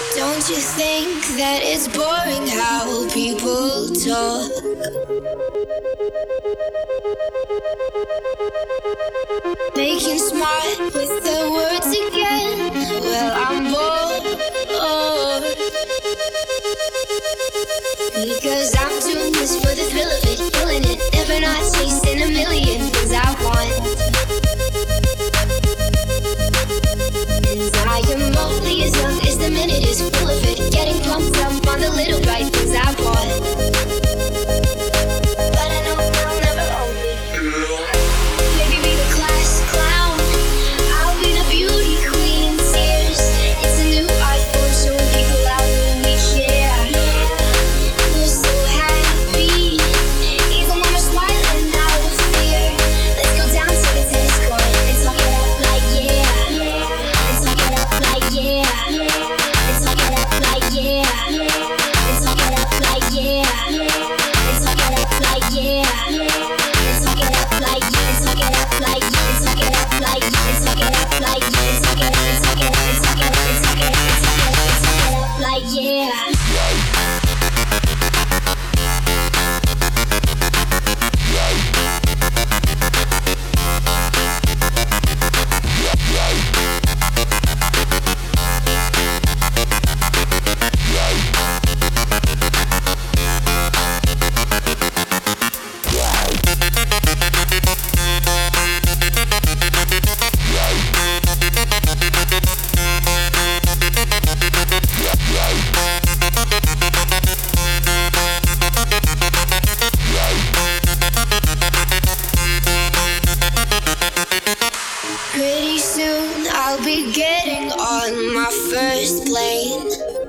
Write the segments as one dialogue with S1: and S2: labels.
S1: Don't you think that it's boring how people talk? Making smart with the words again. Well, I'm bored. Because I'm doing this for the thrill of it, feeling it, never not chasing a million things I want. And I am only as young as the minute is full of it, getting pumped up on the little bright things I want. But I know I'll never own it. Maybe be the class clown, I'll be the beauty queen. Tears, it's a new art form, showing people out when we share. We're so happy, even when we're smiling out of fear. Let's go down to the tennis court and talk it up like yeah. And talk it up like yeah. And talk it up like yeah. And talk it up like yeah. And talk it up like yeah. And talk it up like yeah. And talk it up like yeah. And talk it up like yeah. And talk it up like yeah. And talk it up like yeah. Pretty soon I'll be getting on my first plane.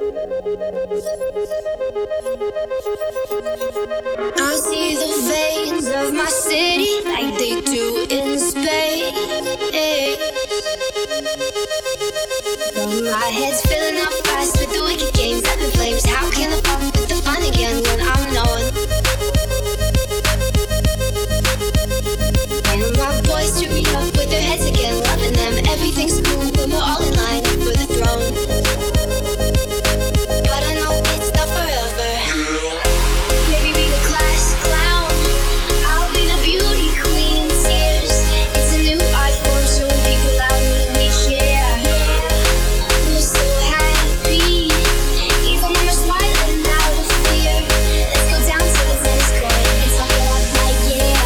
S1: I'll see the veins of my city like they do in Spain. My head's filling up fast with the wicked games and the flames. How can I fuck with the fun again when I'm known? And my boys trip me up with their heads again, loving them. Everything's cool when we're all in line for the throne. But I know it's not forever. Maybe be the class clown, I'll be the beauty queen. Tears, it's a new art form, showing people out when we share. We're so happy, even when we're smiling out of fear. Let's go down to the tennis court and talk it up like yeah.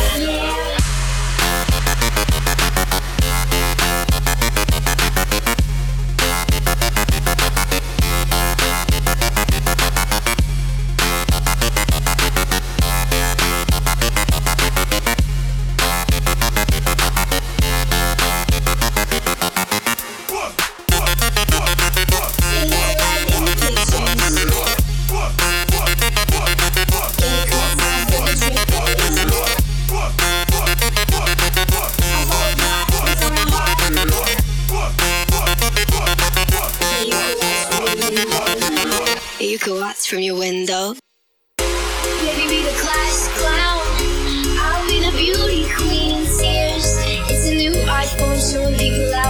S1: You could watch from your window. Maybe be the class clown, I'll be the beauty queen. Tears, it's a new art form, showing people out